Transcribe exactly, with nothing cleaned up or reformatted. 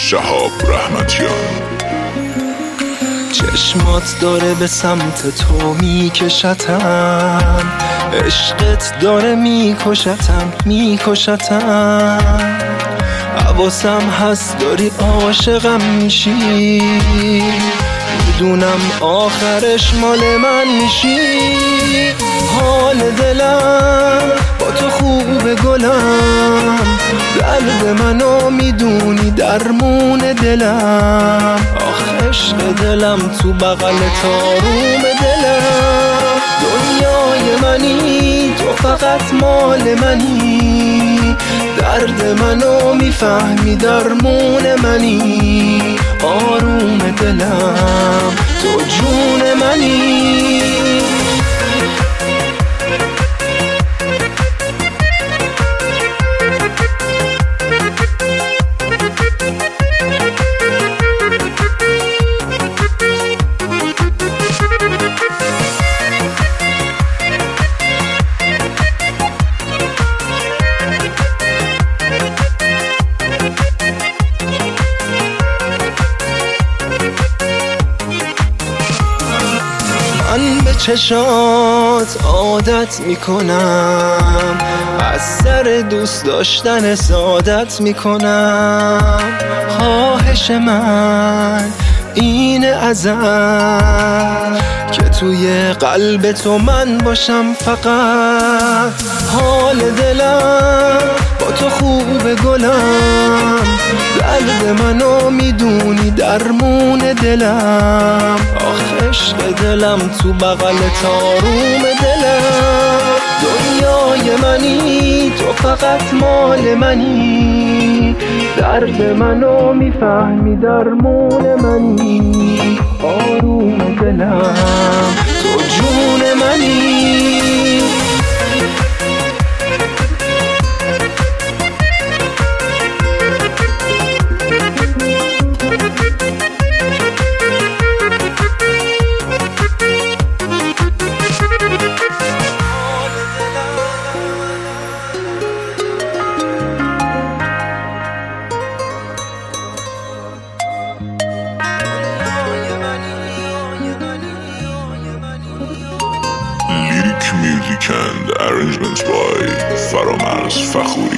شهاب رحمتیان. چشمات داره به سمت تو میکشتم، عشقت داره میکشتم میکشتم. حواسم هست داری عاشقم میشی، میدونم آخرش مال من میشی. حال دلم با تو خوبه گلم، درد منو میدونی درمون دلم. آخ عشق دلم تو بغل تاروم دلم. دنیای منی تو فقط مال منی، درد منو میفهمی درمون منی. آروم دلم تو جون منی. من به چشات عادت میکنم، از سر دوست داشتن سعادت میکنم. خواهش من اینه ازت که توی قلب تو من باشم فقط. حال دلم با تو خوبه گلم، درد منو میدونی درمون دلم. آخ عشق دلم تو بغل تاروم دلم. دنیای منی تو فقط مال منی، درد منو میفهمی درمون منی. آروم دلم تو جون منی. Lyric music and arrangements by Faromaz Fakhoury.